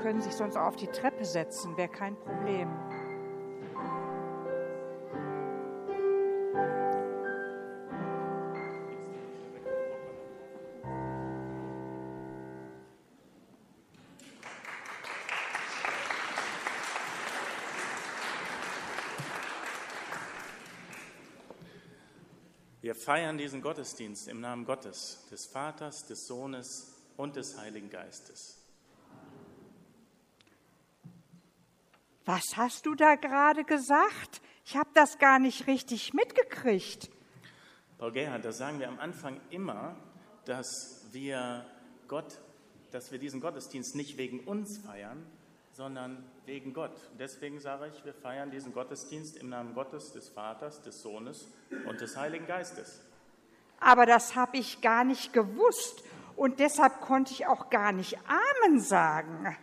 können sich sonst auch auf die Treppe setzen, wäre kein Problem. Wir feiern diesen Gottesdienst im Namen Gottes, des Vaters, des Sohnes und des Heiligen Geistes. Was hast du da gerade gesagt? Ich habe das gar nicht richtig mitgekriegt. Paul Gerhard, das sagen wir am Anfang immer, dass wir diesen Gottesdienst nicht wegen uns feiern, sondern wegen Gott. Deswegen sage ich, wir feiern diesen Gottesdienst im Namen Gottes, des Vaters, des Sohnes und des Heiligen Geistes. Aber das habe ich gar nicht gewusst und deshalb konnte ich auch gar nicht Amen sagen.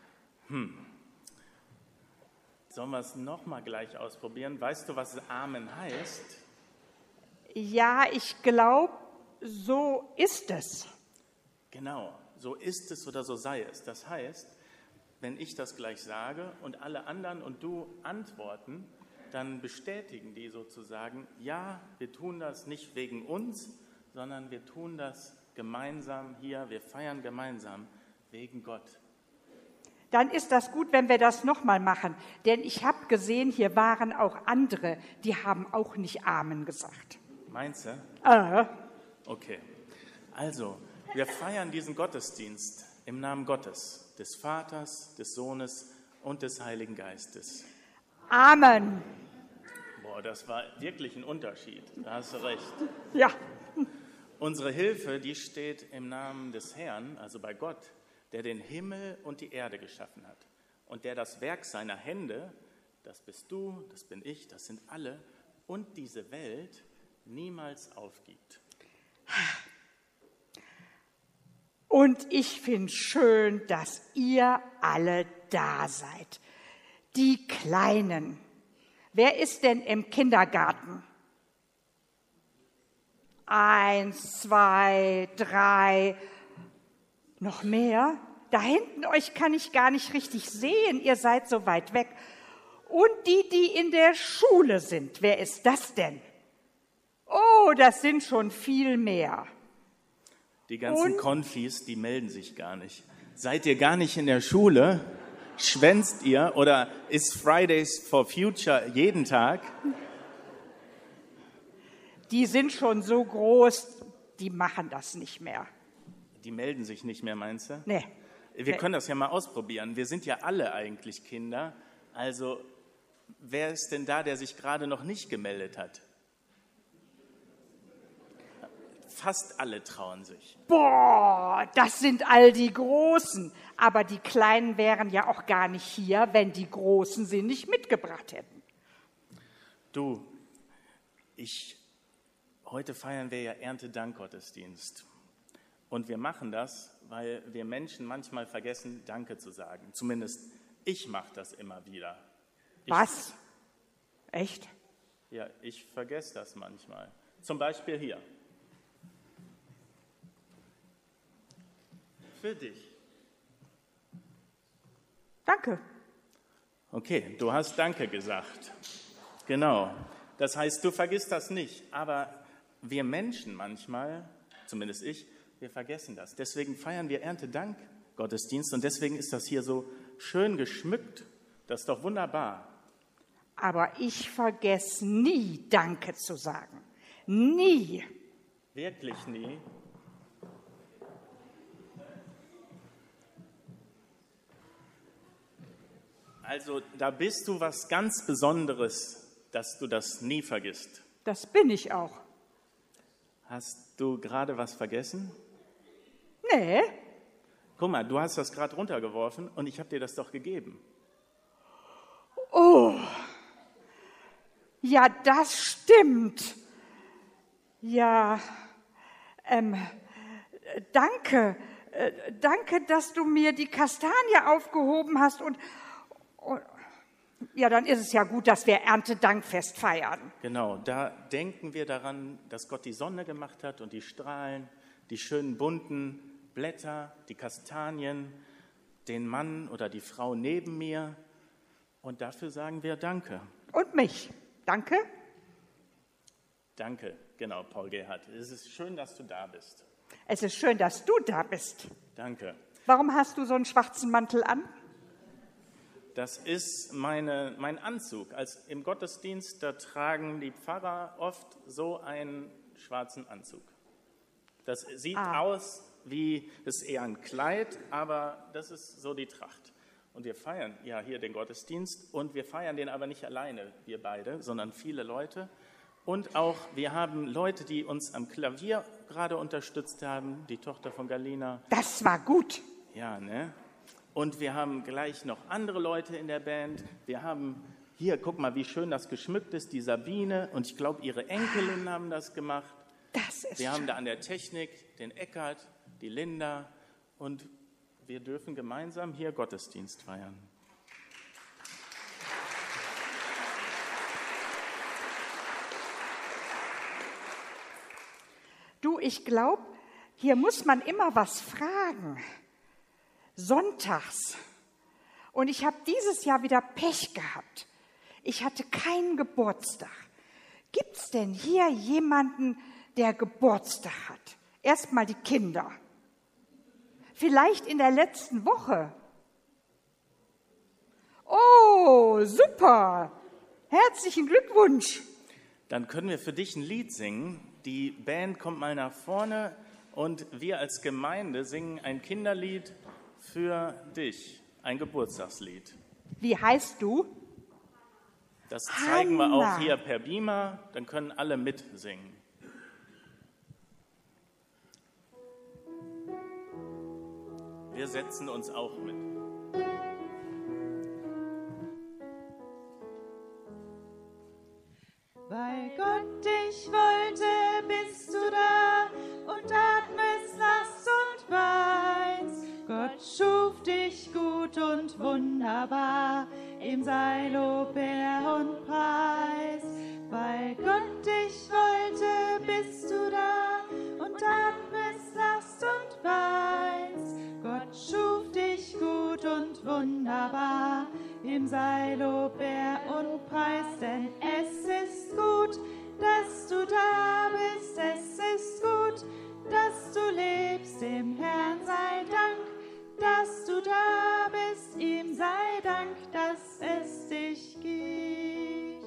Sollen wir es nochmal gleich ausprobieren? Weißt du, was Amen heißt? Ja, ich glaube, so ist es. Genau, so ist es oder so sei es. Das heißt, wenn ich das gleich sage und alle anderen und du antworten, dann bestätigen die sozusagen, ja, wir tun das nicht wegen uns, sondern wir tun das gemeinsam hier, wir feiern gemeinsam wegen Gott. Dann ist das gut, wenn wir das nochmal machen, denn ich habe gesehen, hier waren auch andere, die haben auch nicht Amen gesagt. Meinst du? Ah. Okay, also wir feiern diesen Gottesdienst im Namen Gottes, des Vaters, des Sohnes und des Heiligen Geistes. Amen. Boah, das war wirklich ein Unterschied, da hast du recht. Ja. Unsere Hilfe, die steht im Namen des Herrn, also bei Gott, der den Himmel und die Erde geschaffen hat und der das Werk seiner Hände, das bist du, das bin ich, das sind alle, und diese Welt niemals aufgibt. Und ich finde schön, dass ihr alle da seid. Die Kleinen. Wer ist denn im Kindergarten? 1, 2, 3, noch mehr? Da hinten euch kann ich gar nicht richtig sehen, ihr seid so weit weg. Und die in der Schule sind, wer ist das denn? Oh, das sind schon viel mehr. Die ganzen Konfis, die melden sich gar nicht. Seid ihr gar nicht in der Schule? Schwänzt ihr oder ist Fridays for Future jeden Tag? Die sind schon so groß, die machen das nicht mehr. Die melden sich nicht mehr, meinst du? Nee. Wir können das ja mal ausprobieren. Wir sind ja alle eigentlich Kinder. Also wer ist denn da, der sich gerade noch nicht gemeldet hat? Fast alle trauen sich. Boah, das sind all die Großen. Aber die Kleinen wären ja auch gar nicht hier, wenn die Großen sie nicht mitgebracht hätten. Du, heute feiern wir ja Erntedankgottesdienst. Und wir machen das, weil wir Menschen manchmal vergessen, Danke zu sagen. Zumindest ich mache das immer wieder. Was? Echt? Ja, ich vergesse das manchmal. Zum Beispiel hier. Für dich. Danke. Okay, du hast Danke gesagt. Genau. Das heißt, du vergisst das nicht. Aber wir Menschen manchmal, zumindest ich, wir vergessen das. Deswegen feiern wir Erntedank-Gottesdienst und deswegen ist das hier so schön geschmückt. Das ist doch wunderbar. Aber ich vergesse nie, Danke zu sagen. Nie. Wirklich nie? Also da bist du was ganz Besonderes, dass du das nie vergisst. Das bin ich auch. Hast du gerade was vergessen? Nee. Guck mal, du hast das gerade runtergeworfen und ich habe dir das doch gegeben. Oh, ja, das stimmt. Ja, danke. Danke, dass du mir die Kastanie aufgehoben hast und ja, dann ist es ja gut, dass wir Erntedankfest feiern. Genau, da denken wir daran, dass Gott die Sonne gemacht hat und die Strahlen, die schönen bunten Blätter, die Kastanien den Mann oder die Frau neben mir. Und dafür sagen wir Danke. Und mich. Danke. Danke, genau, Paul Gerhard. Es ist schön, dass du da bist. Es ist schön, dass du da bist. Danke. Warum hast du so einen schwarzen Mantel an? Das ist mein Anzug. Im Gottesdienst, da tragen die Pfarrer oft so einen schwarzen Anzug. Das sieht aus wie, das ist eher ein Kleid, aber das ist so die Tracht. Und wir feiern ja hier den Gottesdienst und wir feiern den aber nicht alleine, wir beide, sondern viele Leute. Und auch, wir haben Leute, die uns am Klavier gerade unterstützt haben, die Tochter von Galina. Das war gut. Ja, ne? Und wir haben gleich noch andere Leute in der Band. Wir haben hier, guck mal, wie schön das geschmückt ist, die Sabine. Und ich glaube, ihre Enkelinnen haben das gemacht. Das ist Wir haben schön. da an der Technik den Eckart, die Linda. Und wir dürfen gemeinsam hier Gottesdienst feiern. Du, ich glaube, hier muss man immer was fragen. Sonntags. Und ich habe dieses Jahr wieder Pech gehabt. Ich hatte keinen Geburtstag. Gibt's denn hier jemanden, der Geburtstag hat? Erstmal die Kinder. Vielleicht in der letzten Woche. Oh, super. Herzlichen Glückwunsch. Dann können wir für dich ein Lied singen. Die Band kommt mal nach vorne und wir als Gemeinde singen ein Kinderlied für dich, ein Geburtstagslied. Wie heißt du? Das zeigen wir auch Hanna. hier per Beamer, dann können alle mitsingen. Wir setzen uns auch mit. Weil Gott dich wollte, bist du da und atmest, lachst und weinst. Gott schuf dich gut und wunderbar, ihm sei Lob, Ehr und Preis. Weil Gott dich wollte, bist du da und atmest, lachst und weinst. Gott schuf dich gut und wunderbar, ihm sei Lob, Ehr und Preis, denn es ist gut, dass du da bist, es ist gut, dass du lebst, dem Herrn sei Dank, dass du da bist, ihm sei Dank, dass es dich gibt.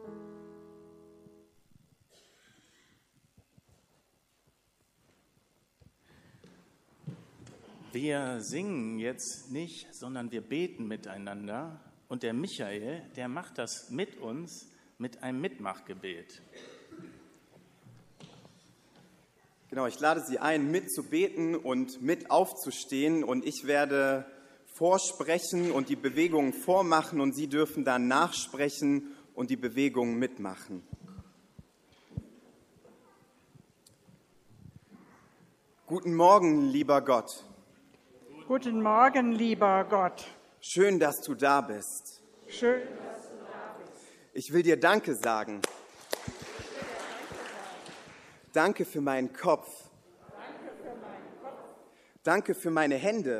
Wir singen jetzt nicht, sondern wir beten miteinander. Und der Michael, der macht das mit uns mit einem Mitmachgebet. Genau, ich lade Sie ein, mitzubeten und mit aufzustehen. Und ich werde vorsprechen und die Bewegungen vormachen und Sie dürfen dann nachsprechen und die Bewegungen mitmachen. Guten Morgen, lieber Gott. Guten Morgen, lieber Gott. Schön, dass du da bist. Schön. Ich will dir Danke sagen. Danke für meinen Kopf. Danke für meine Hände.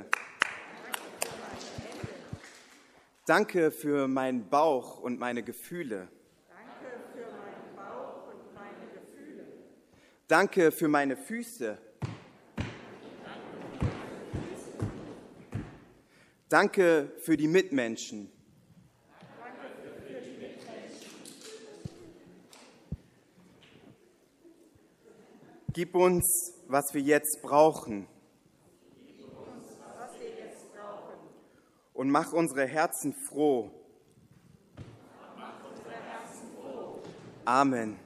Danke für meinen Bauch und meine Gefühle. Danke für meine Füße. Danke für die Mitmenschen. Gib uns, was wir jetzt brauchen. Und mach unsere Herzen froh. Amen.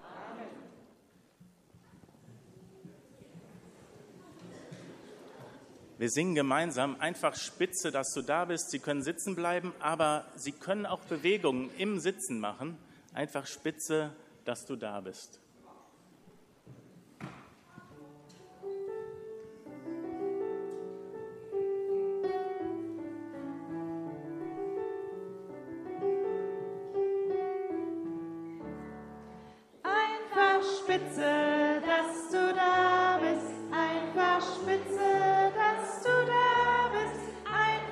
Wir singen gemeinsam, einfach spitze, dass du da bist. Sie können sitzen bleiben, aber Sie können auch Bewegungen im Sitzen machen. Einfach spitze, dass du da bist. Einfach spitze, dass du da bist. Einfach spitze, dass du da bist.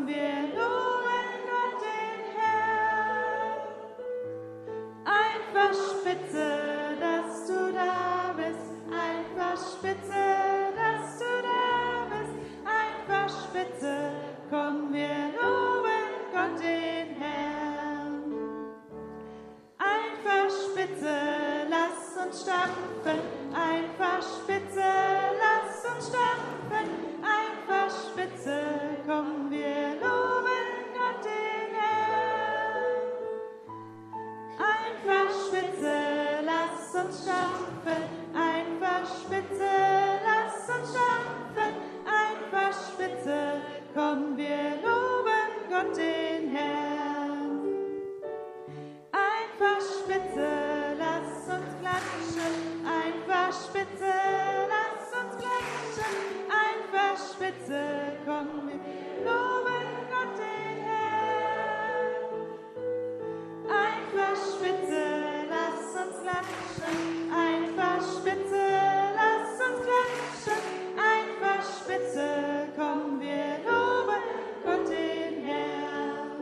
komm, wir loben Gott den Herrn. Einfach spitze, dass du da bist, einfach spitze, dass du da bist, einfach spitze, komm, wir loben Gott den Herrn. Einfach spitze, lass uns stampfen, einfach spitze, lass uns stampfen, einfach spitze, komm, wir loben Gott den Herrn. Einfach spitze, lass uns stampfen, einfach spitze, lass uns stampfen, einfach spitze, komm, wir loben Gott den Herrn. Einfach spitze, lass uns klatschen, einfach spitze, lass uns klatschen, einfach spitze, komm, wir loben Gott den Herrn. Einfach spitze, lass uns klatschen, einfach spitze, lass uns klatschen, einfach spitze, komm, wir loben Gott den Herrn.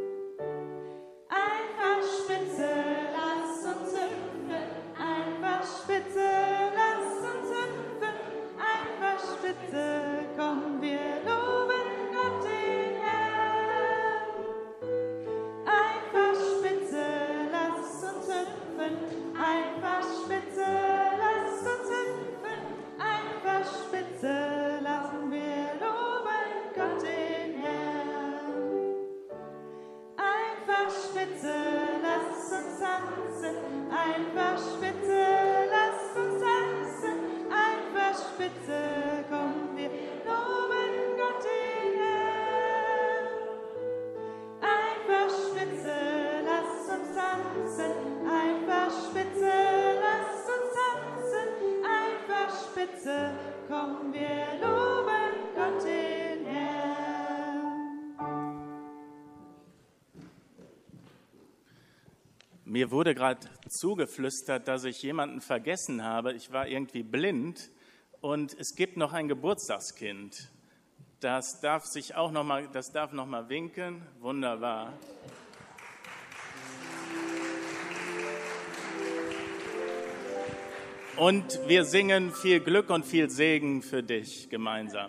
Einfach spitze, lass uns hüpfen, einfach spitze, lass uns hüpfen, einfach spitze, komm, wir loben Gott den Herrn. Einfach spitze, lass uns hüpfen, einfach spitze, lass uns hüpfen, einfach spitze, lassen wir loben Gott den Herrn. Einfach spitze, lass uns tanzen, einfach spitze, lass uns tanzen, einfach spitze, komm, wir loben Gott den Herrn. Einfach spitze, lass uns tanzen, einfach spitze, lass uns tanzen, einfach spitze, komm, wir loben Gott den Herrn. Mir wurde gerade zugeflüstert, dass ich jemanden vergessen habe. Ich war irgendwie blind und es gibt noch ein Geburtstagskind. Das darf noch mal winken. Wunderbar. Und wir singen viel Glück und viel Segen für dich gemeinsam.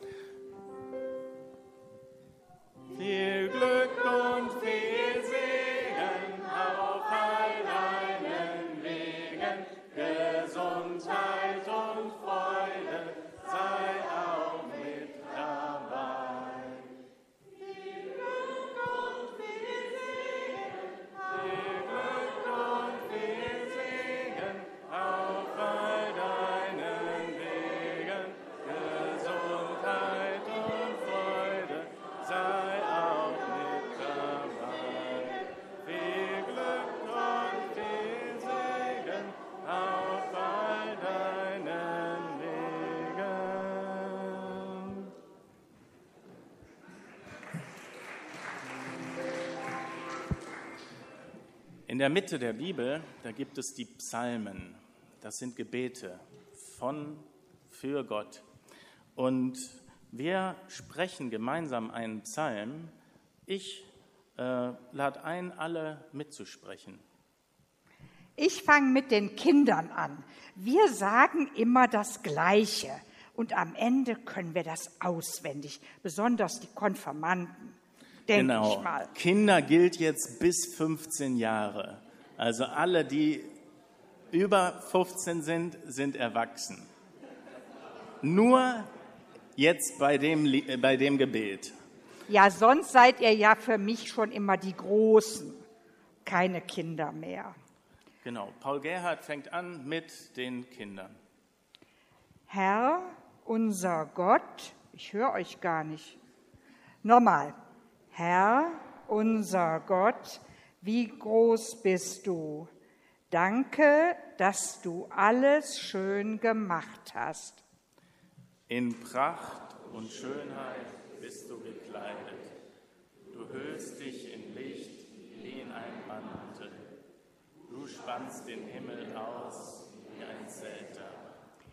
Viel Glück und viel Segen auf all deinen Wegen, Gesundheit und Freude sei auch mit dabei. Viel Glück und viel Segen, Viel Glück und viel Segen auf all deinen Wegen, Gesundheit und Freude sei auch mit dabei. Viel Glück und viel Segen auf all deinen Wegen. In der Mitte der Bibel, da gibt es die Psalmen. Das sind Gebete für Gott. Und wir sprechen gemeinsam einen Psalm. Ich lade ein, alle mitzusprechen. Ich fange mit den Kindern an. Wir sagen immer das Gleiche und am Ende können wir das auswendig, besonders die Konfirmanden, denke ich mal. Kinder gilt jetzt bis 15 Jahre. Also alle, die über 15 sind, sind erwachsen. Nur jetzt bei dem Gebet. Ja, sonst seid ihr ja für mich schon immer die Großen, keine Kinder mehr. Genau, Paul Gerhard fängt an mit den Kindern. Herr, unser Gott, ich höre euch gar nicht. Nochmal. Herr, unser Gott, wie groß bist du? Danke, dass du alles schön gemacht hast. In Pracht und Schönheit bist du gekleidet. Du hüllst dich in Licht wie in ein Mantel. Du spannst den Himmel aus wie ein Zelter.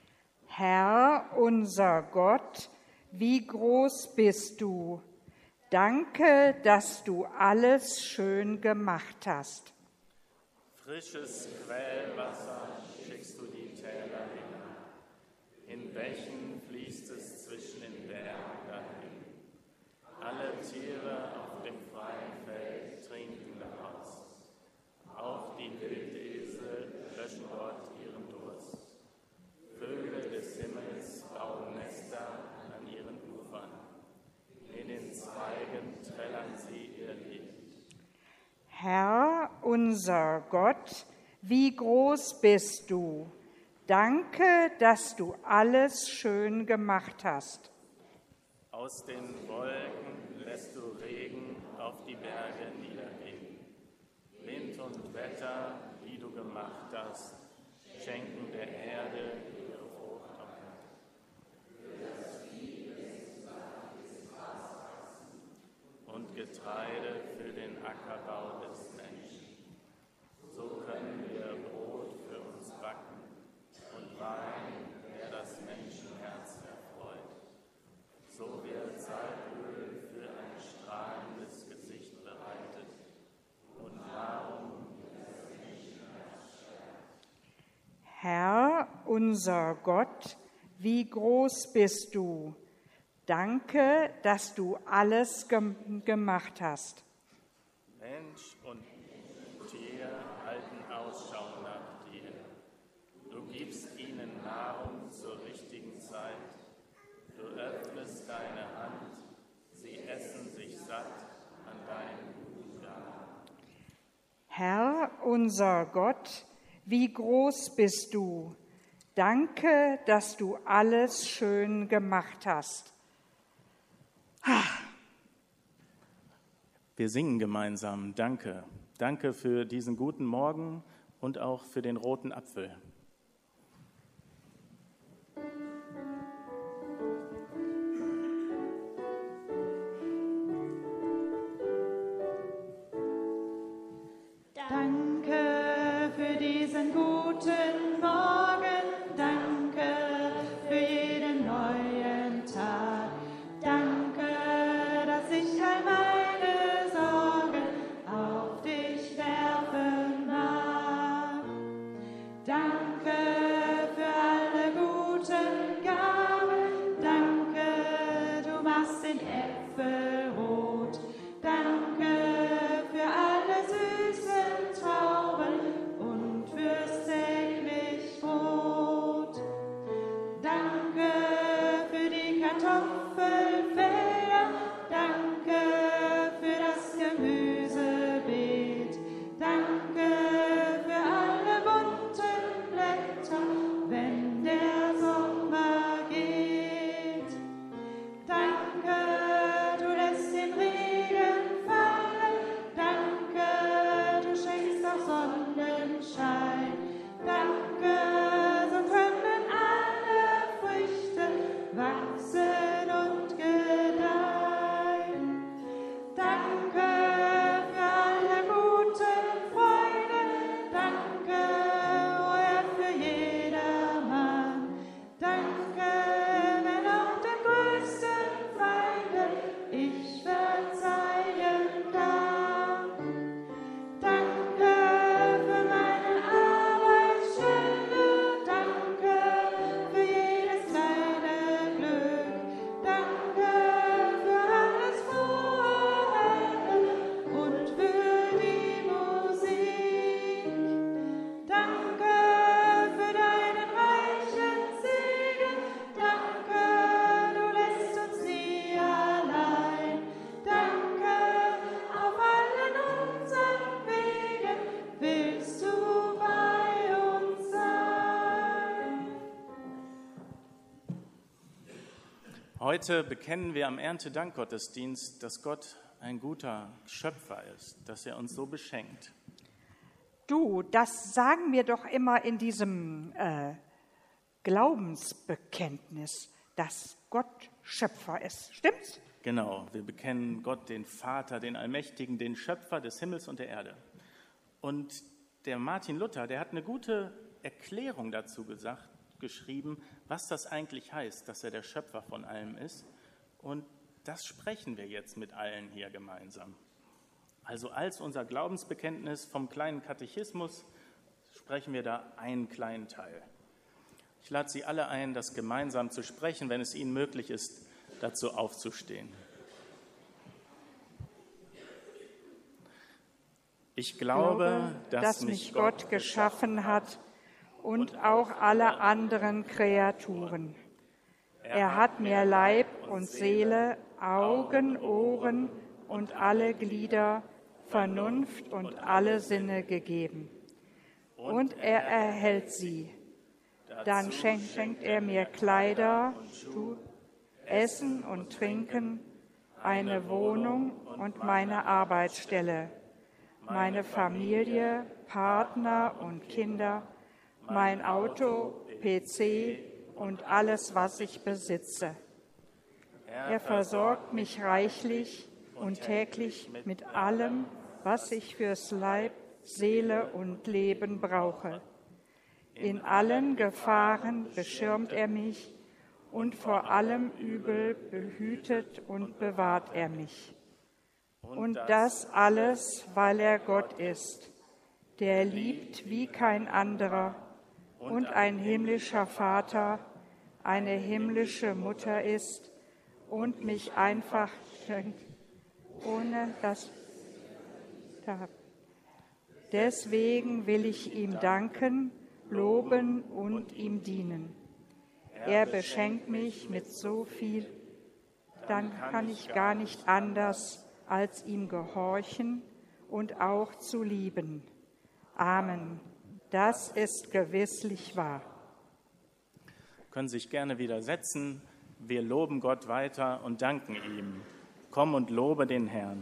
Herr, unser Gott, wie groß bist du? Danke, dass du alles schön gemacht hast. Frisches Quellwasser schickst du die Täler hin. In Bächen fließt es zwischen den Bergen dahin. Alle Tiere auf dem freien Feld trinken daraus. Auch die Wildesel löschen dort ihren Durst. Vögel des Himmels bauen Nester an ihren Ufern. In den Zweigen trällern sie ihr Lied. Herr, unser Gott, wie groß bist du? Danke, dass du alles schön gemacht hast. Aus den Wolken lässt du Regen auf die Berge niedergehen. Wind und Wetter, die du gemacht hast, schenken der Erde ihre Frucht. Und Getreide für den Ackerbau des Menschen. So können wir Brot für uns backen und Wein, der das Menschenherz erfreut. So wird Salböl für ein strahlendes Gesicht bereitet und Nahrung für das Menschenherz stärkt. Herr, unser Gott, wie groß bist du? Danke, dass du alles gemacht hast. Mensch und Tier halten Ausschau nach dir. Du gibst ihnen Nahrung zur richtigen Zeit. Du öffnest deine Hand, sie essen sich satt an deinen guten Gaben. Herr, unser Gott, wie groß bist du? Danke, dass du alles schön gemacht hast. Wir singen gemeinsam Danke. Danke für diesen guten Morgen und auch für den roten Apfel. Danke für diesen guten Morgen, danke für jeden neuen Tag. Danke, dass ich all meine Sorgen auf dich werfen mag. Danke für alle guten Gaben, danke, du machst den Äpfel rot. Danke für alle süßen Trauben und fürs täglich Brot. Danke für die Kartoffelfelder, danke für das Gemüsebeet. Danke für alle bunten Blätter, wenn der Sommer geht. Danke, du lässt den Regen fallen. Danke, du schenkst auch Sonnenschein. Danke, so können alle Früchte wachsen und gedeihen. Danke für alle guten Freunde. Danke, o Herr, für jedermann. Danke, wenn auch den größten Feinden ich verzeihen kann. Danke für meine Arbeitsstelle. Danke für jedes kleine Glück. Danke für alles Frohe und für die Musik. Danke für deinen reichen Segen. Danke, du lässt uns nie allein. Danke, auf allen unseren Wegen willst du bei uns sein. Heute bekennen wir am Erntedankgottesdienst, dass Gott ein guter Schöpfer ist, dass er uns so beschenkt. Du, das sagen wir doch immer in diesem Glaubensbekenntnis, dass Gott Schöpfer ist. Stimmt's? Genau, wir bekennen Gott, den Vater, den Allmächtigen, den Schöpfer des Himmels und der Erde. Und der Martin Luther, der hat eine gute Erklärung dazu geschrieben, was das eigentlich heißt, dass er der Schöpfer von allem ist. Und das sprechen wir jetzt mit allen hier gemeinsam. Also als unser Glaubensbekenntnis vom kleinen Katechismus sprechen wir da einen kleinen Teil. Ich lade Sie alle ein, das gemeinsam zu sprechen, wenn es Ihnen möglich ist, dazu aufzustehen. Ich glaube, dass mich Gott geschaffen hat und auch alle anderen Kreaturen. Er hat mir Leib und Seele, Augen, Ohren und alle Glieder, Vernunft und alle Sinne gegeben. Und er erhält sie. Dann schenkt er mir Kleider, Essen und Trinken, eine Wohnung und meine Arbeitsstelle, meine Familie, Partner und Kinder, mein Auto, PC und alles, was ich besitze. Er versorgt mich reichlich und täglich mit allem, was ich fürs Leib, Seele und Leben brauche. In allen Gefahren beschirmt er mich und vor allem Übel behütet und bewahrt er mich. Und das alles, weil er Gott ist, der liebt wie kein anderer und ein himmlischer Vater, eine himmlische Mutter ist und mich einfach schenkt, ohne dass ich habe. Deswegen will ich ihm danken, loben und ihm dienen. Er beschenkt mich mit so viel, dann kann ich gar nicht anders, als ihm gehorchen und auch zu lieben. Amen. Das ist gewisslich wahr. Können sich gerne wieder setzen. Wir loben Gott weiter und danken ihm. Komm und lobe den Herrn.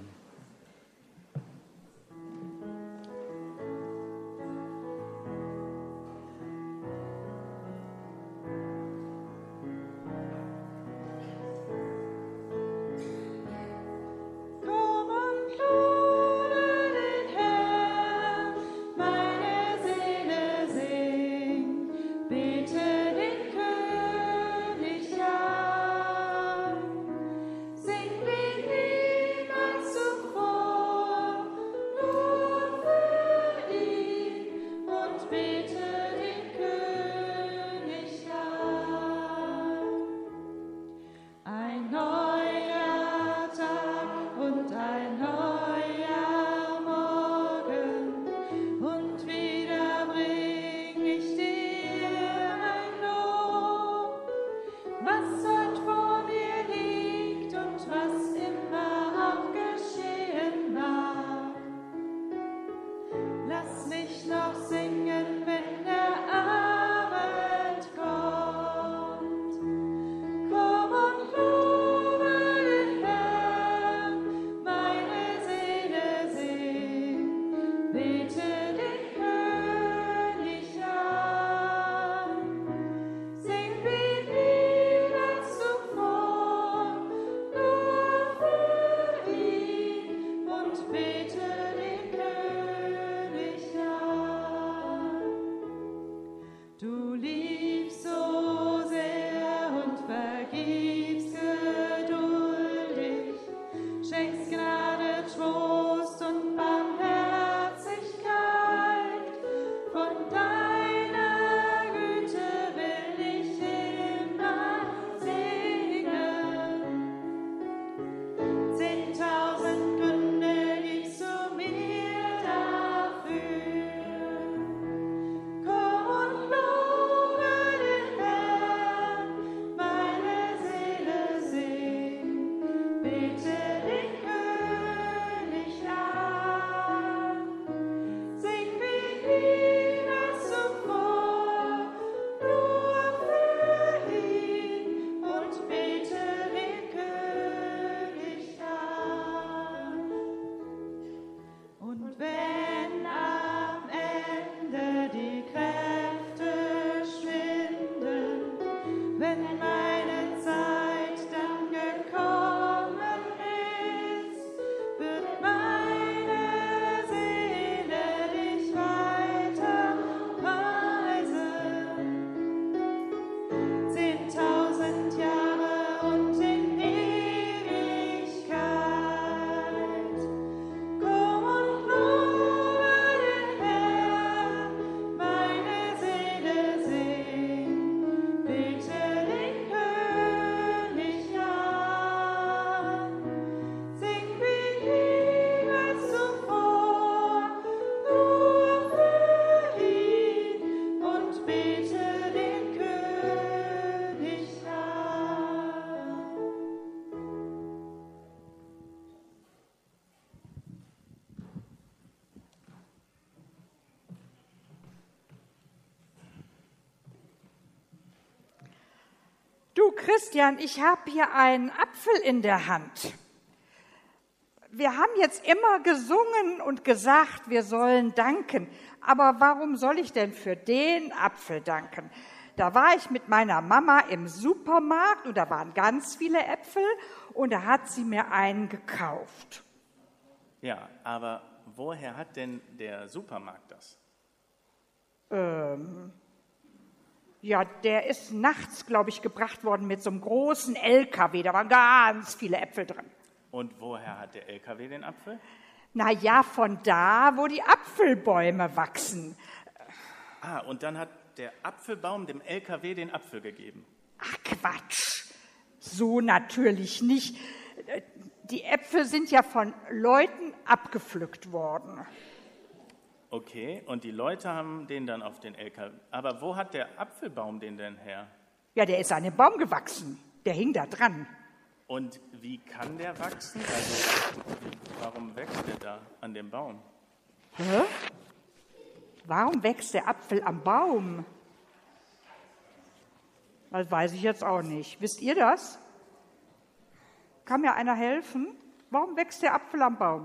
Christian, ich habe hier einen Apfel in der Hand. Wir haben jetzt immer gesungen und gesagt, wir sollen danken. Aber warum soll ich denn für den Apfel danken? Da war ich mit meiner Mama im Supermarkt und da waren ganz viele Äpfel und da hat sie mir einen gekauft. Ja, aber woher hat denn der Supermarkt das? Ja, der ist nachts, glaube ich, gebracht worden mit so einem großen LKW. Da waren ganz viele Äpfel drin. Und woher hat der LKW den Apfel? Na ja, von da, wo die Apfelbäume wachsen. Ah, und dann hat der Apfelbaum dem LKW den Apfel gegeben. Ach Quatsch, so natürlich nicht. Die Äpfel sind ja von Leuten abgepflückt worden. Okay, und die Leute haben den dann auf den LKW. Aber wo hat der Apfelbaum den denn her? Ja, der ist an dem Baum gewachsen. Der hing da dran. Und wie kann der wachsen? Also, warum wächst der da an dem Baum? Hä? Warum wächst der Apfel am Baum? Das weiß ich jetzt auch nicht. Wisst ihr das? Kann mir einer helfen? Warum wächst der Apfel am Baum?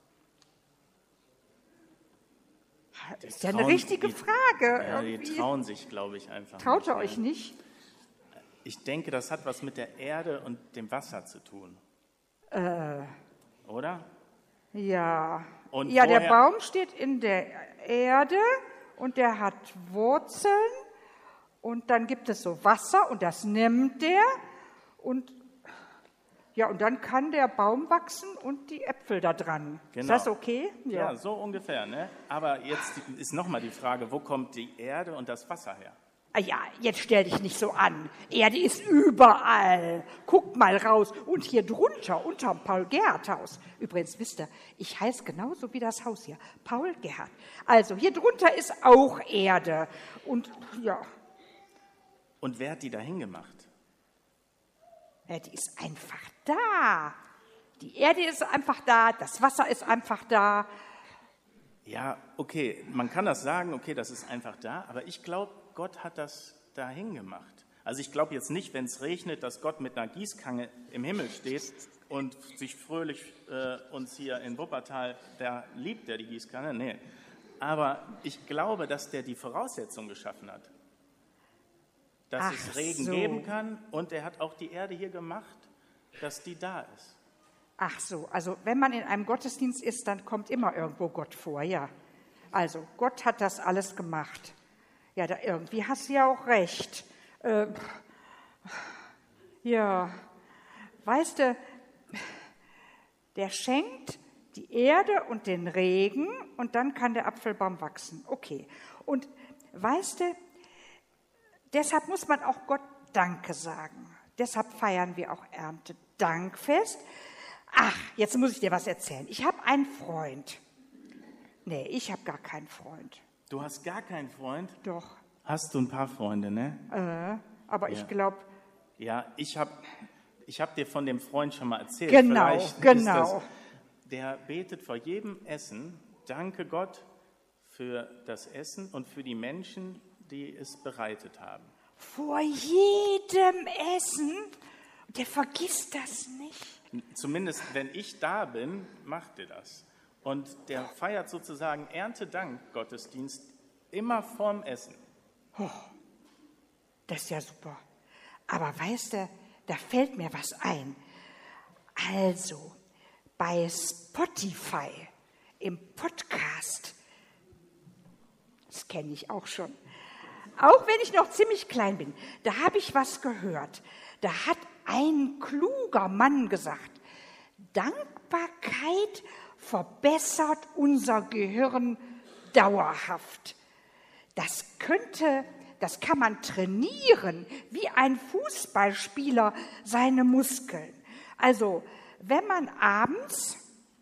Das ist ja eine richtige Frage. Ja, die trauen sich, glaube ich, einfach. Traut ihr nicht. euch nicht? Ich denke, das hat was mit der Erde und dem Wasser zu tun. Oder? Ja. Und ja, der woher- Baum steht in der Erde und der hat Wurzeln und dann gibt es so Wasser und das nimmt der und ja, und dann kann der Baum wachsen und die Äpfel da dran. Genau. Ist das okay? Ja, so ungefähr. Ne? Aber jetzt ist nochmal die Frage, wo kommt die Erde und das Wasser her? Ah ja, jetzt stell dich nicht so an. Erde ist überall. Guckt mal raus. Und hier drunter, unterm Paul-Gerhardt-Haus. Übrigens, wisst ihr, ich heiße genauso wie das Haus hier. Paul Gerhardt. Also, hier drunter ist auch Erde. Und ja, Und wer hat die da hingemacht? die ist einfach da. Die Erde ist einfach da, das Wasser ist einfach da. Ja, okay, man kann das sagen, okay, das ist einfach da, aber ich glaube, Gott hat das da hingemacht. Also ich glaube jetzt nicht, wenn es regnet, dass Gott mit einer Gießkanne im Himmel steht und sich fröhlich uns hier in Wuppertal, da liebt er die Gießkanne, nee. Aber ich glaube, dass der die Voraussetzung geschaffen hat, dass Ach es Regen so. geben kann und er hat auch die Erde hier gemacht, dass die da ist. Ach so, also wenn man in einem Gottesdienst ist, dann kommt immer irgendwo Gott vor, ja. Also Gott hat das alles gemacht. Ja, da irgendwie hast du ja auch recht. Ja, weißt du, der schenkt die Erde und den Regen und dann kann der Apfelbaum wachsen. Okay. Und weißt du, deshalb muss man auch Gott Danke sagen. Deshalb feiern wir auch Erntedankfest. Ach, jetzt muss ich dir was erzählen. Ich habe einen Freund. Nee, ich habe gar keinen Freund. Du hast gar keinen Freund? Doch. Hast du ein paar Freunde, ne? Aber Ja. ich glaube, Ja, ich hab dir von dem Freund schon mal erzählt. Genau, Vielleicht ist genau. der betet vor jedem Essen, danke Gott für das Essen und für die Menschen, die es bereitet haben. vor jedem Essen, der vergisst das nicht. Zumindest wenn ich da bin, macht er das. Und der feiert sozusagen Erntedank-Gottesdienst immer vorm Essen. Das ist ja super. Aber weißt du, da fällt mir was ein. Also, bei Spotify im Podcast, das kenne ich auch schon, auch wenn ich noch ziemlich klein bin, da habe ich was gehört. Da hat ein kluger Mann gesagt, Dankbarkeit verbessert unser Gehirn dauerhaft. Das kann man trainieren, wie ein Fußballspieler seine Muskeln. Also, wenn man abends,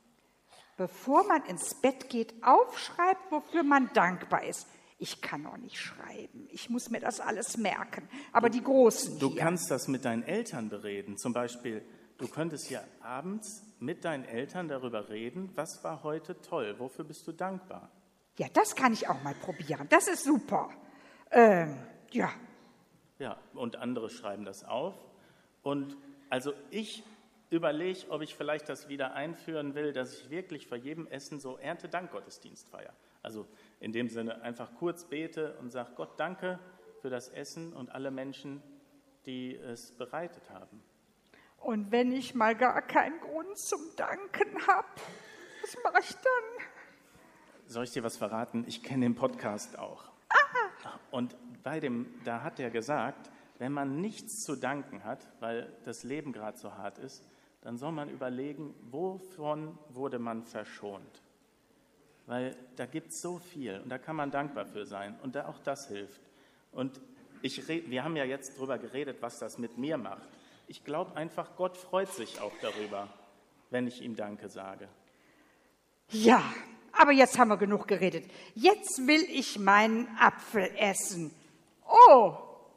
bevor man ins Bett geht, aufschreibt, wofür man dankbar ist. Ich kann auch nicht schreiben. Ich muss mir das alles merken. Aber die Großen Du hier. kannst das mit deinen Eltern bereden. Zum Beispiel, du könntest ja abends mit deinen Eltern darüber reden, was war heute toll, wofür bist du dankbar? Ja, das kann ich auch mal probieren. Das ist super. Ja, Ja, und andere schreiben das auf. Und also ich überlege, ob ich vielleicht das wieder einführen will, dass ich wirklich vor jedem Essen so Erntedankgottesdienst feiere. Also in dem Sinne einfach kurz bete und sage, Gott, danke für das Essen und alle Menschen, die es bereitet haben. Und wenn ich mal gar keinen Grund zum Danken habe, was mache ich dann? Soll ich dir was verraten? Ich kenne den Podcast auch. Und da hat er gesagt, wenn man nichts zu danken hat, weil das Leben gerade so hart ist, dann soll man überlegen, wovon wurde man verschont. Weil da gibt es so viel und da kann man dankbar für sein und auch das hilft. Und wir haben ja jetzt darüber geredet, was das mit mir macht. Ich glaube einfach, Gott freut sich auch darüber, wenn ich ihm Danke sage. Ja, aber jetzt haben wir genug geredet. Jetzt will ich meinen Apfel essen. Oh,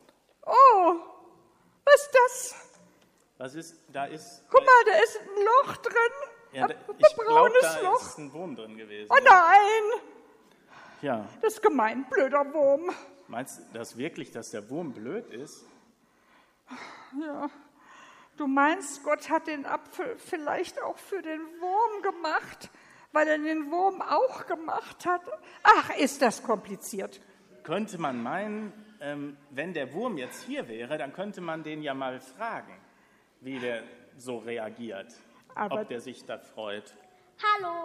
was ist das? Was ist, da ist... Guck mal, da ist ein Loch drin. Ja, ein ich glaube, braunes da Loch. ist ein Wurm drin gewesen. Oh nein, Ja, das ist gemein, blöder Wurm. meinst du das wirklich, dass der Wurm blöd ist? Ja, du meinst, Gott hat den Apfel vielleicht auch für den Wurm gemacht, weil er den Wurm auch gemacht hat? Ach, ist das kompliziert. Könnte man meinen, wenn der Wurm jetzt hier wäre, dann könnte man den ja mal fragen, wie der so reagiert, Aber ob der sich da freut. Hallo.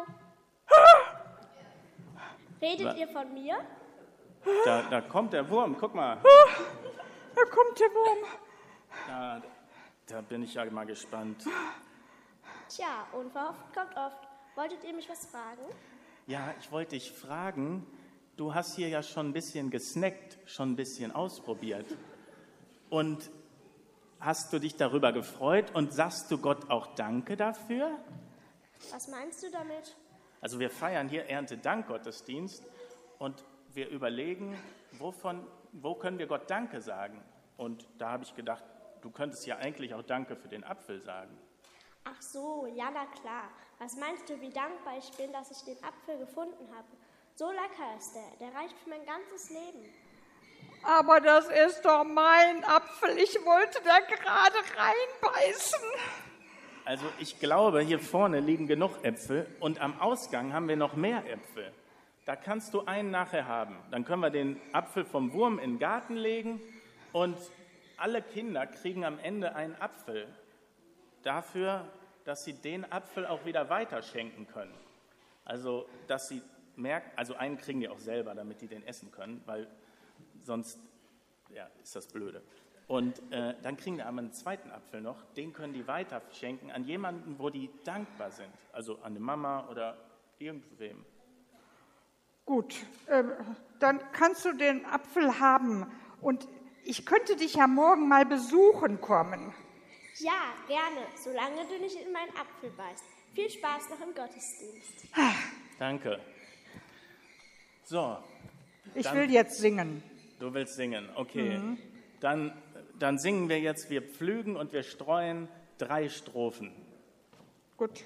Redet ihr von mir? Da kommt der Wurm, guck mal. Da kommt der Wurm. Da bin ich ja mal gespannt. Tja, unverhofft kommt oft. Wolltet ihr mich was fragen? Ja, ich wollte dich fragen, du hast hier ja schon ein bisschen gesnackt, schon ein bisschen ausprobiert. Und hast du dich darüber gefreut und sagst du Gott auch Danke dafür? Was meinst du damit? Also wir feiern hier Erntedankgottesdienst und wir überlegen, wo können wir Gott Danke sagen? Und da habe ich gedacht, du könntest ja eigentlich auch Danke für den Apfel sagen. Ach so, ja, na klar. Was meinst du, wie dankbar ich bin, dass ich den Apfel gefunden habe? So lecker ist der reicht für mein ganzes Leben. Aber das ist doch mein Apfel. Ich wollte da gerade reinbeißen. Also ich glaube, hier vorne liegen genug Äpfel und am Ausgang haben wir noch mehr Äpfel. Da kannst du einen nachher haben. Dann können wir den Apfel vom Wurm in den Garten legen und alle Kinder kriegen am Ende einen Apfel dafür, dass sie den Apfel auch wieder weiterschenken können. Also, dass sie merken, also einen kriegen die auch selber, damit die den essen können, weil sonst ist das blöde. Und dann kriegen die aber einen zweiten Apfel noch, den können die weiterschenken an jemanden, wo die dankbar sind. Also an eine Mama oder irgendwem. Gut, dann kannst du den Apfel haben. Und ich könnte dich ja morgen mal besuchen kommen. Ja, gerne, solange du nicht in meinen Apfel beißt. Viel Spaß noch im Gottesdienst. Danke. So. Ich will jetzt singen. Du willst singen, okay. Dann singen wir jetzt, wir pflügen und wir streuen 3 Strophen. Gut.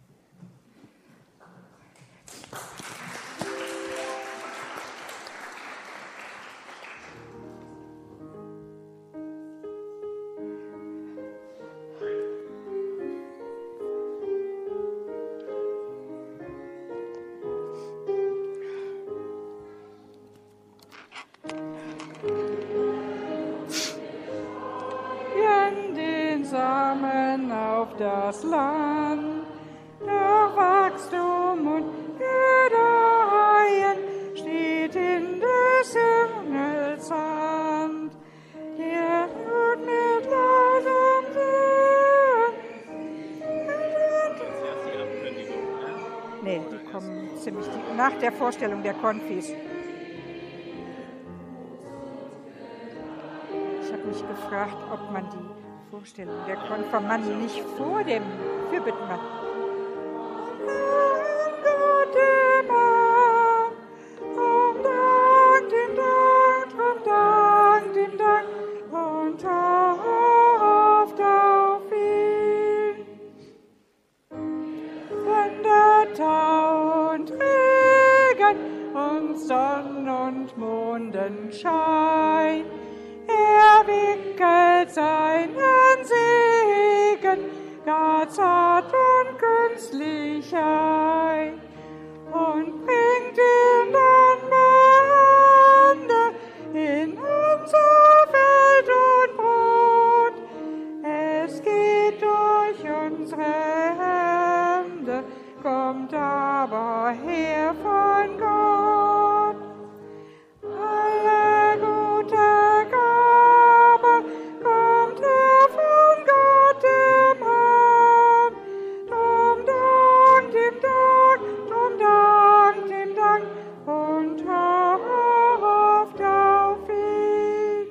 Das Land, da Wachstum und Gedeihen steht in des Himmels Hand. Der tut mit leisem Sehen. Nee, die kommen ziemlich nach der Vorstellung der Konfis. Ich habe mich gefragt, ob man die Vorstellung der Konfirmanden nicht vor dem Fürbitten macht. Gott immer, drum Dank, dem Dank, drum Dank, dem Dank und hofft auf ihn. Wenn der Tau und Regen und Sonn und Mondenschein, er wickelt seinen See kommt aber her von Gott. Alle gute Gabe kommt her von Gott, dem Herrn. Drum dankt ihm Dank, drum dankt ihm Dank und hofft auf ihn.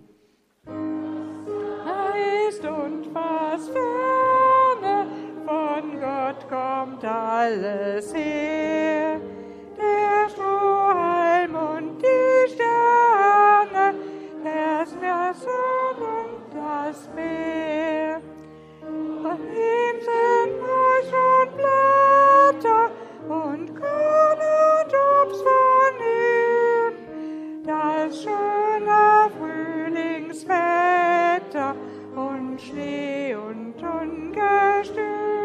Heißt und was ferne, von Gott kommt alles her. Der Strohhalm und die Sterne, das Wasser und das Meer. Von ihm sind Reis und Blätter und Korn und Obst von ihm. Das schöne Frühlingswetter und Schnee und Ungestüm.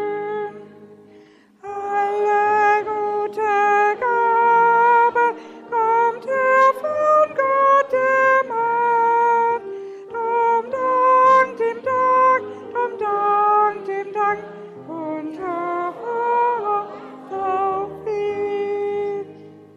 Alle gute Gabe kommt her von Gott, dem Herrn. Drum dankt ihm Dank, drum dankt ihm Dank und hofft auf ihn.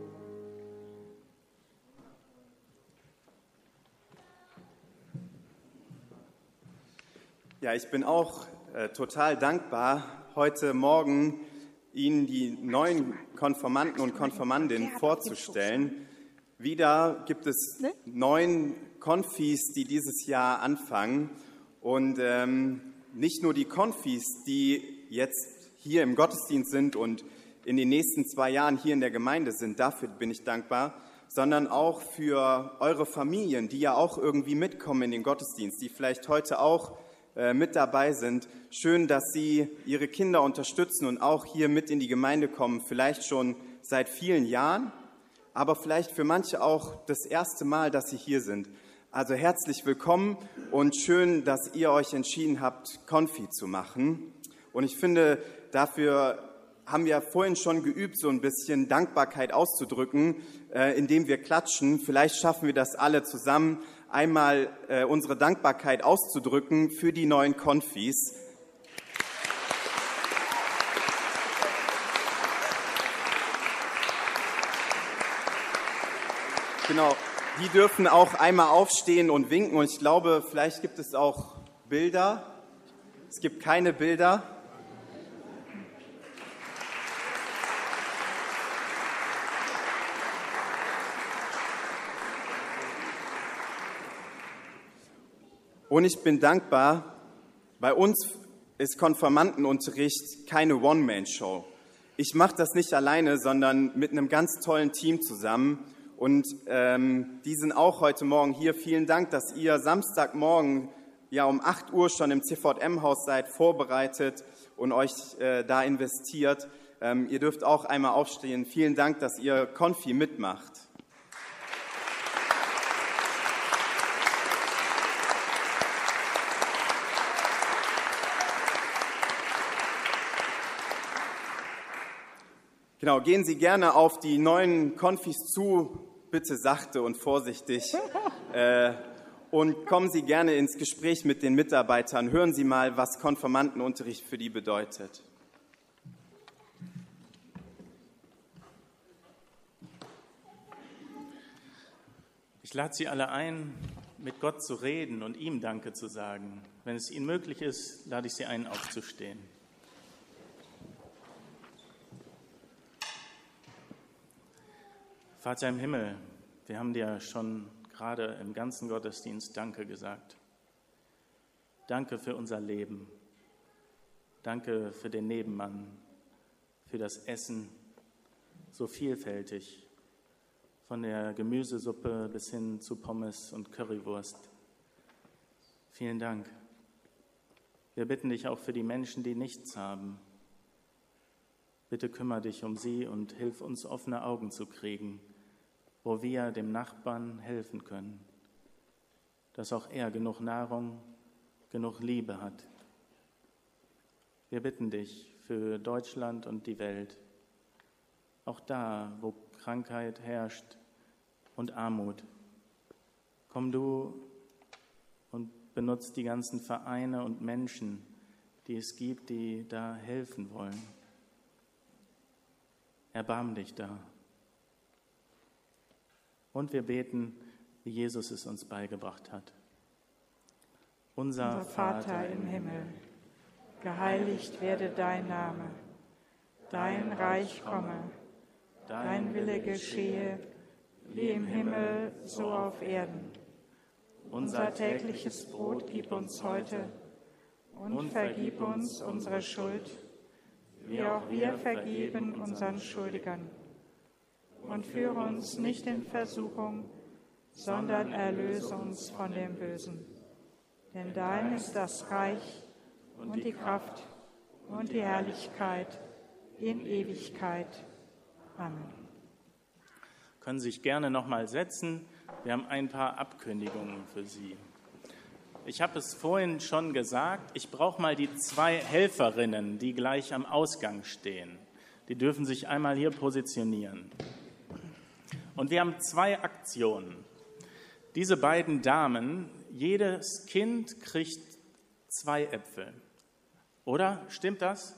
Ja, ich bin auch total dankbar, heute Morgen Ihnen die neuen Konfirmanden und Konfirmandinnen vorzustellen. Wieder gibt es 9 Konfis, die dieses Jahr anfangen. Und nicht nur die Konfis, die jetzt hier im Gottesdienst sind und in den nächsten 2 Jahren hier in der Gemeinde sind, dafür bin ich dankbar, sondern auch für eure Familien, die ja auch irgendwie mitkommen in den Gottesdienst, die vielleicht heute auch mit dabei sind. Schön, dass Sie Ihre Kinder unterstützen und auch hier mit in die Gemeinde kommen, vielleicht schon seit vielen Jahren, aber vielleicht für manche auch das erste Mal, dass Sie hier sind. Also herzlich willkommen und schön, dass ihr euch entschieden habt, Konfi zu machen. Und ich finde, dafür haben wir vorhin schon geübt, so ein bisschen Dankbarkeit auszudrücken, indem wir klatschen. Vielleicht schaffen wir das alle zusammen, einmal unsere Dankbarkeit auszudrücken für die neuen Konfis. Genau, die dürfen auch einmal aufstehen und winken. Und ich glaube, vielleicht gibt es auch Bilder. Es gibt keine Bilder. Und ich bin dankbar, bei uns ist Konfirmandenunterricht keine One-Man-Show. Ich mache das nicht alleine, sondern mit einem ganz tollen Team zusammen. Und die sind auch heute Morgen hier. Vielen Dank, dass ihr Samstagmorgen ja um 8 Uhr schon im CVM-Haus seid, vorbereitet und euch da investiert. Ihr dürft auch einmal aufstehen. Vielen Dank, dass ihr Konfi mitmacht. Genau, gehen Sie gerne auf die neuen Konfis zu, bitte sachte und vorsichtig. Und kommen Sie gerne ins Gespräch mit den Mitarbeitern. Hören Sie mal, was Konfirmandenunterricht für die bedeutet. Ich lade Sie alle ein, mit Gott zu reden und ihm Danke zu sagen. Wenn es Ihnen möglich ist, lade ich Sie ein, aufzustehen. Vater im Himmel, wir haben dir schon gerade im ganzen Gottesdienst Danke gesagt. Danke für unser Leben. Danke für den Nebenmann, für das Essen, so vielfältig, von der Gemüsesuppe bis hin zu Pommes und Currywurst. Vielen Dank. Wir bitten dich auch für die Menschen, die nichts haben. Bitte kümmere dich um sie und hilf uns, offene Augen zu kriegen, wo wir dem Nachbarn helfen können, dass auch er genug Nahrung, genug Liebe hat. Wir bitten dich für Deutschland und die Welt, auch da, wo Krankheit herrscht und Armut. Komm du und benutzt die ganzen Vereine und Menschen, die es gibt, die da helfen wollen. erbarm dich da. Und wir beten, wie Jesus es uns beigebracht hat. Unser Vater im Himmel, geheiligt werde dein Name, dein Reich komme, dein Wille geschehe, wie im Himmel, so auf Erden. Unser tägliches Brot gib uns heute und vergib uns unsere Schuld, wie auch wir vergeben unseren Schuldigern. Und führe uns nicht in Versuchung, sondern erlöse uns von dem Bösen. Denn dein ist das Reich und die Kraft und die Herrlichkeit in Ewigkeit. Amen. Können Sie sich gerne noch mal setzen. Wir haben ein paar Abkündigungen für Sie. Ich habe es vorhin schon gesagt, ich brauche mal die 2 Helferinnen, die gleich am Ausgang stehen. Die dürfen sich einmal hier positionieren. Und wir haben 2 Aktionen. Diese beiden Damen, jedes Kind kriegt 2 Äpfel. Oder? Stimmt das?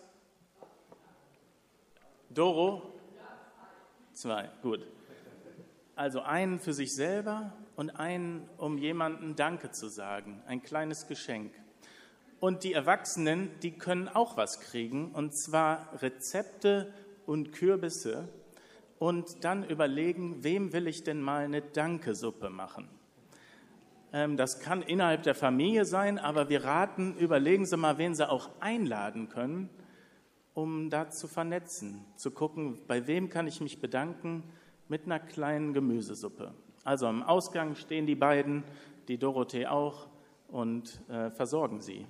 Doro? 2, gut. Also einen für sich selber und einen, um jemandem Danke zu sagen. Ein kleines Geschenk. Und die Erwachsenen, die können auch was kriegen, und zwar Rezepte und Kürbisse. Und dann überlegen, wem will ich denn mal eine Dankesuppe machen? Das kann innerhalb der Familie sein, aber wir raten, überlegen Sie mal, wen Sie auch einladen können, um da zu vernetzen, zu gucken, bei wem kann ich mich bedanken mit einer kleinen Gemüsesuppe. Also am Ausgang stehen die beiden, die Dorothee auch, und versorgen sie.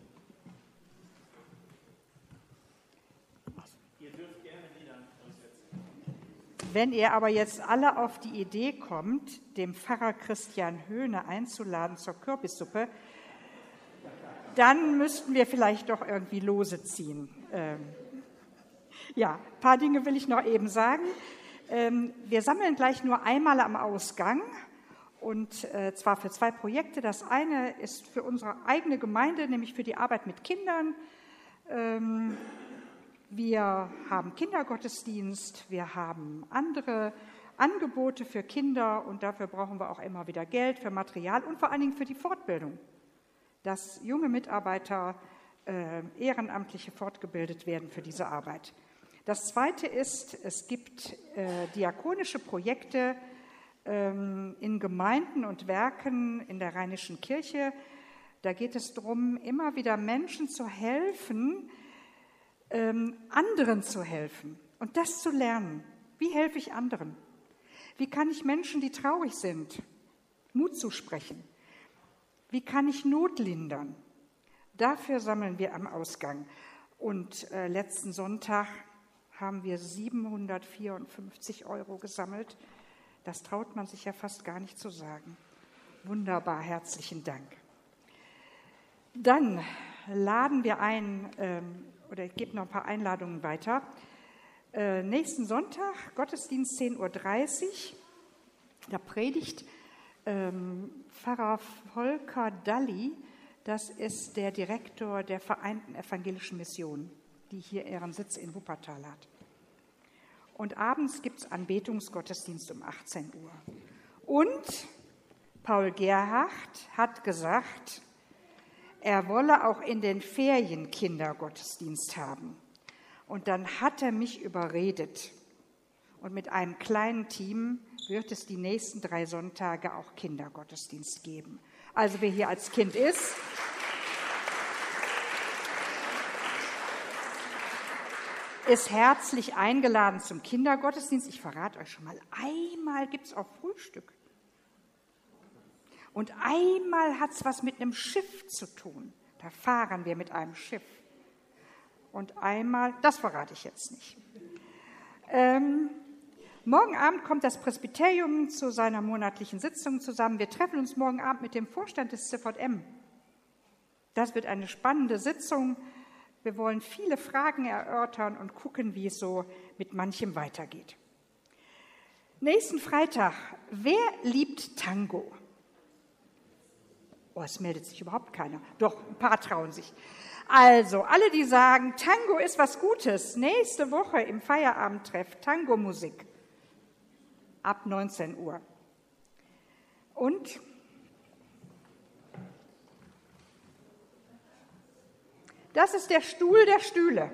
Wenn ihr aber jetzt alle auf die Idee kommt, dem Pfarrer Christian Höhne einzuladen zur Kürbissuppe, dann müssten wir vielleicht doch irgendwie Lose ziehen. Ja, ein paar Dinge will ich noch eben sagen. Wir sammeln gleich nur einmal am Ausgang, und zwar für 2 Projekte. Das eine ist für unsere eigene Gemeinde, nämlich für die Arbeit mit Kindern. Wir haben Kindergottesdienst, wir haben andere Angebote für Kinder, und dafür brauchen wir auch immer wieder Geld für Material und vor allen Dingen für die Fortbildung, dass junge Mitarbeiter ehrenamtliche fortgebildet werden für diese Arbeit. Das Zweite ist, es gibt diakonische Projekte in Gemeinden und Werken in der Rheinischen Kirche. Da geht es darum, immer wieder Menschen zu helfen, anderen zu helfen und das zu lernen. Wie helfe ich anderen? Wie kann ich Menschen, die traurig sind, Mut zusprechen? Wie kann ich Not lindern? Dafür sammeln wir am Ausgang. Und letzten Sonntag haben wir 754 € gesammelt. Das traut man sich ja fast gar nicht zu sagen. Wunderbar, herzlichen Dank. Dann laden wir ein, oder ich gebe noch ein paar Einladungen weiter. Nächsten Sonntag, Gottesdienst 10:30 Uhr, da predigt Pfarrer Volker Dalli, das ist der Direktor der Vereinten Evangelischen Mission, die hier ihren Sitz in Wuppertal hat. Und abends gibt es Anbetungsgottesdienst um 18 Uhr. Und Paul Gerhardt hat gesagt, er wolle auch in den Ferien Kindergottesdienst haben. Und dann hat er mich überredet. Und mit einem kleinen Team wird es die nächsten 3 Sonntage auch Kindergottesdienst geben. Also wer hier als Kind ist, ist herzlich eingeladen zum Kindergottesdienst. Ich verrate euch schon mal, einmal gibt es auch Frühstück. Und einmal hat es was mit einem Schiff zu tun. Da fahren wir mit einem Schiff. Und einmal, das verrate ich jetzt nicht. Morgen Abend kommt das Presbyterium zu seiner monatlichen Sitzung zusammen. Wir treffen uns morgen Abend mit dem Vorstand des CVM. Das wird eine spannende Sitzung. Wir wollen viele Fragen erörtern und gucken, wie es so mit manchem weitergeht. Nächsten Freitag, wer liebt Tango? Oh, es meldet sich überhaupt keiner. Doch, ein paar trauen sich. Also, alle, die sagen, Tango ist was Gutes, nächste Woche im Feierabendtreff Tango-Musik ab 19 Uhr. Und das ist der Stuhl der Stühle.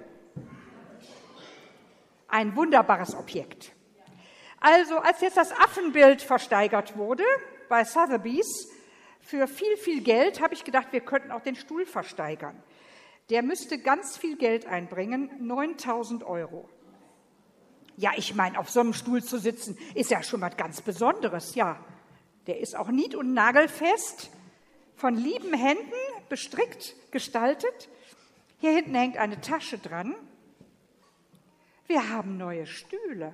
Ein wunderbares Objekt. Also, als jetzt das Affenbild versteigert wurde bei Sotheby's für viel, viel Geld, habe ich gedacht, wir könnten auch den Stuhl versteigern. Der müsste ganz viel Geld einbringen, 9.000 €. Ja, ich meine, auf so einem Stuhl zu sitzen, ist ja schon was ganz Besonderes, ja. Der ist auch nied- und nagelfest, von lieben Händen bestrickt, gestaltet. Hier hinten hängt eine Tasche dran. Wir haben neue Stühle.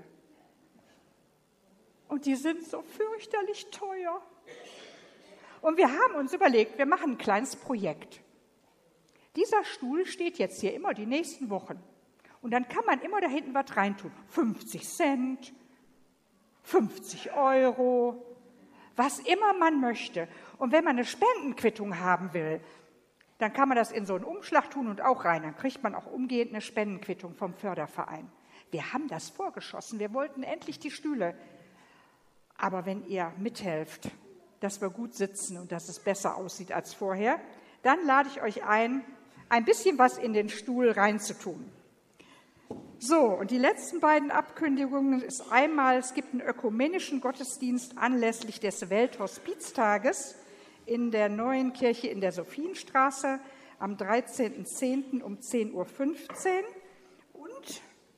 Und die sind so fürchterlich teuer. Und wir haben uns überlegt, wir machen ein kleines Projekt. Dieser Stuhl steht jetzt hier immer die nächsten Wochen. Und dann kann man immer da hinten was reintun. 50 Cent, 50 €, was immer man möchte. Und wenn man eine Spendenquittung haben will, dann kann man das in so einen Umschlag tun und auch rein. Dann kriegt man auch umgehend eine Spendenquittung vom Förderverein. Wir haben das vorgeschossen. Wir wollten endlich die Stühle. Aber wenn ihr mithelft, dass wir gut sitzen und dass es besser aussieht als vorher, dann lade ich euch ein bisschen was in den Stuhl reinzutun. So, und die letzten beiden Abkündigungen ist einmal, es gibt einen ökumenischen Gottesdienst anlässlich des Welthospiztages in der neuen Kirche in der Sophienstraße am 13.10. um 10.15 Uhr. Und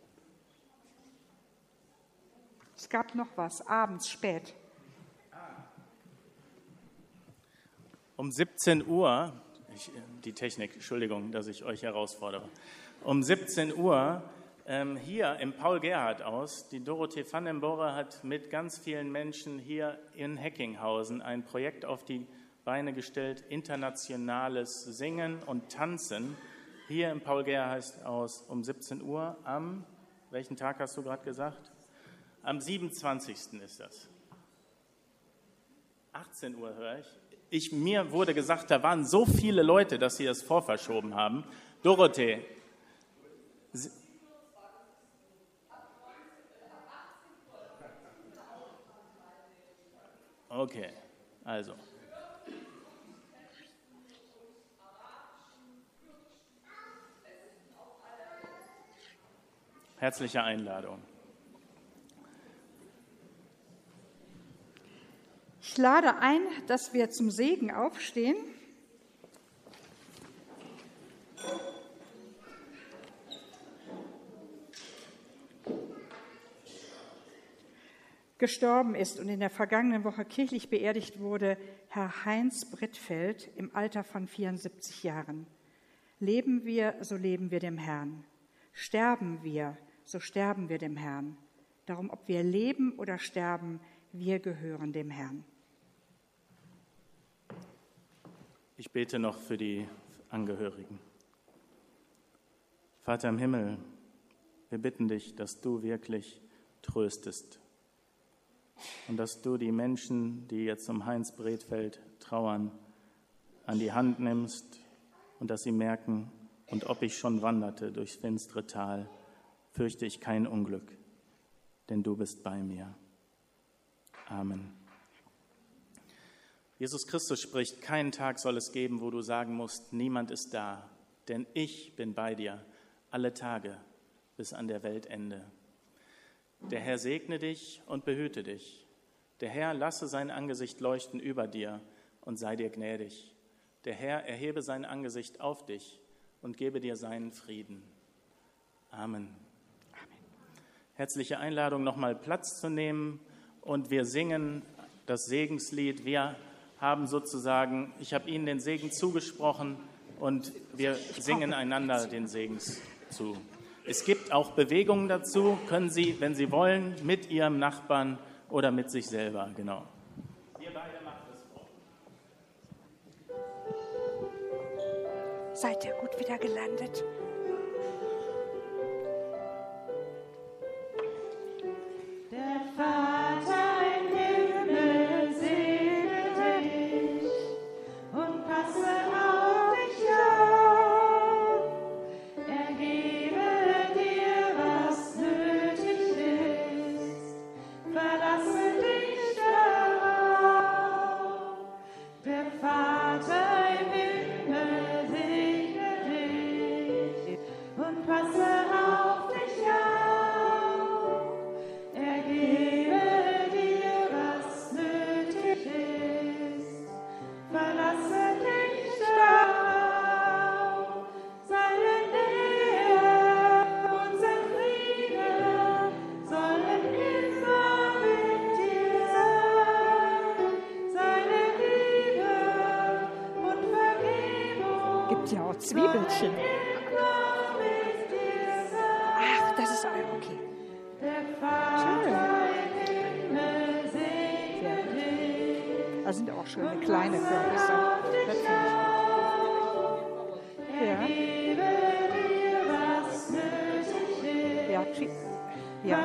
es gab noch was, abends spät. Um 17 Uhr, die Technik, Entschuldigung, dass ich euch herausfordere. Um 17 Uhr hier im Paul-Gerhardt-Haus, die Dorothee van den Borre hat mit ganz vielen Menschen hier in Heckinghausen ein Projekt auf die Beine gestellt, internationales Singen und Tanzen, hier im Paul-Gerhardt-Haus um 17 Uhr am, welchen Tag hast du gerade gesagt? Am 27. ist das. 18 Uhr höre ich. Mir wurde gesagt, da waren so viele Leute, dass sie das vorverschoben haben. Dorothee. Okay, also. Herzliche Einladung. Ich lade ein, dass wir zum Segen aufstehen. Gestorben ist und in der vergangenen Woche kirchlich beerdigt wurde Herr Heinz Brittfeld im Alter von 74 Jahren. Leben wir, so leben wir dem Herrn. Sterben wir, so sterben wir dem Herrn. Darum, ob wir leben oder sterben, wir gehören dem Herrn. Ich bete noch für die Angehörigen. Vater im Himmel, wir bitten dich, dass du wirklich tröstest und dass du die Menschen, die jetzt um Heinz Brittfeld trauern, an die Hand nimmst und dass sie merken, und ob ich schon wanderte durchs finstere Tal, fürchte ich kein Unglück, denn du bist bei mir. Amen. Jesus Christus spricht, keinen Tag soll es geben, wo du sagen musst, niemand ist da, denn ich bin bei dir alle Tage bis an der Weltende. Der Herr segne dich und behüte dich. Der Herr lasse sein Angesicht leuchten über dir und sei dir gnädig. Der Herr erhebe sein Angesicht auf dich und gebe dir seinen Frieden. Amen. Herzliche Einladung, nochmal Platz zu nehmen und wir singen das Segenslied. Wir haben sozusagen, ich habe Ihnen den Segen zugesprochen und wir singen einander den Segen zu. Es gibt auch Bewegungen dazu, können Sie, wenn Sie wollen, mit Ihrem Nachbarn oder mit sich selber, genau. Ihr beide macht das vor. Seid ihr gut wieder gelandet? Der Vater im Himmel segne dich und passe auf dich auf. noch Zwiebelchen. Ach, das ist okay. Schön. Sehr gut. Da sind auch schöne kleine Kürbisse. Das finde ich gut. Ja. Ja.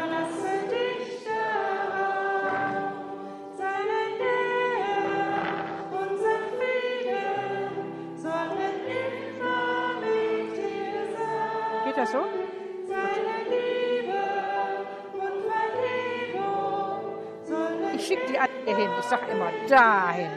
Geht das so? Ich schicke die alle hier hin. Ich sage immer dahin.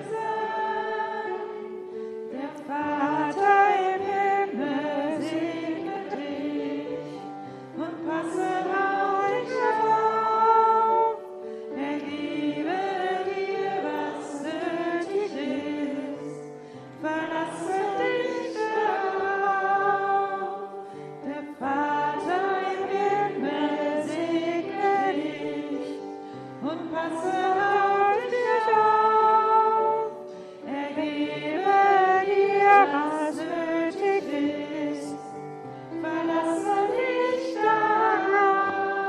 Der Vater im Himmel segne dich und passe auf dich auf. Er gebe dir, was nötig ist. Verlasse dich darauf. Der Vater im Himmel segne dich und passe auf dich auf. Er gebe dir, was nötig ist. Verlasse dich darauf.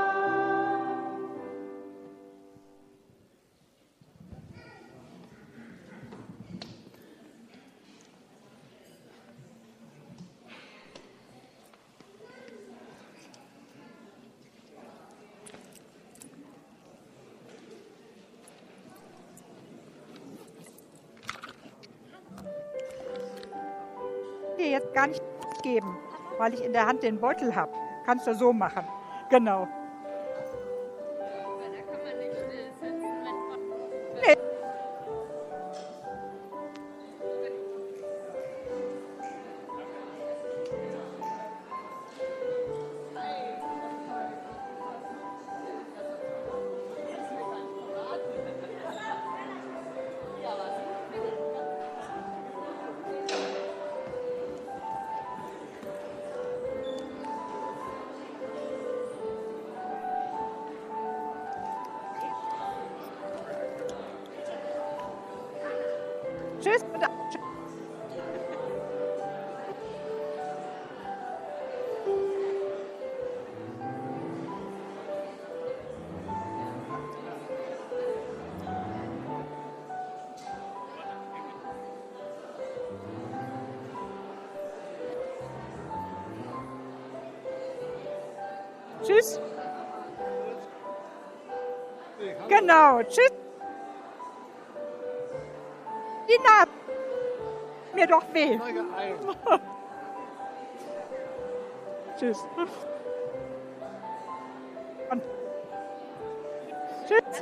Dir jetzt gar nicht geben, weil ich in der Hand den Beutel habe. Kannst du so machen. Genau. Nee. Tschüss. Tschüss. Genau, tschüss. Die Narbe mir doch weh. Tschüss. Und tschüss.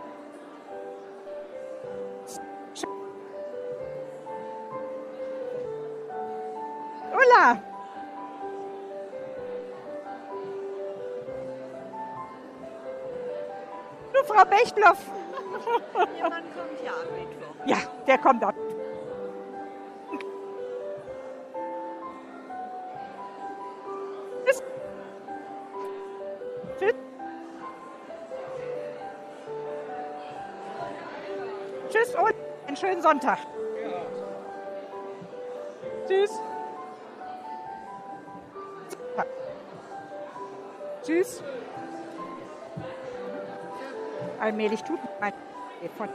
Ulla. Du, Frau Bechtloff. Ihr Mann kommt ja am Mittwoch. Ja, der kommt ab. Tschüss. Tschüss. Tschüss und einen schönen Sonntag. Tschüss. Tschüss. Allmählich tut mein Telefon.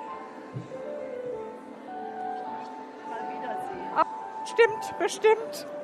Mal wiedersehen. Stimmt, bestimmt.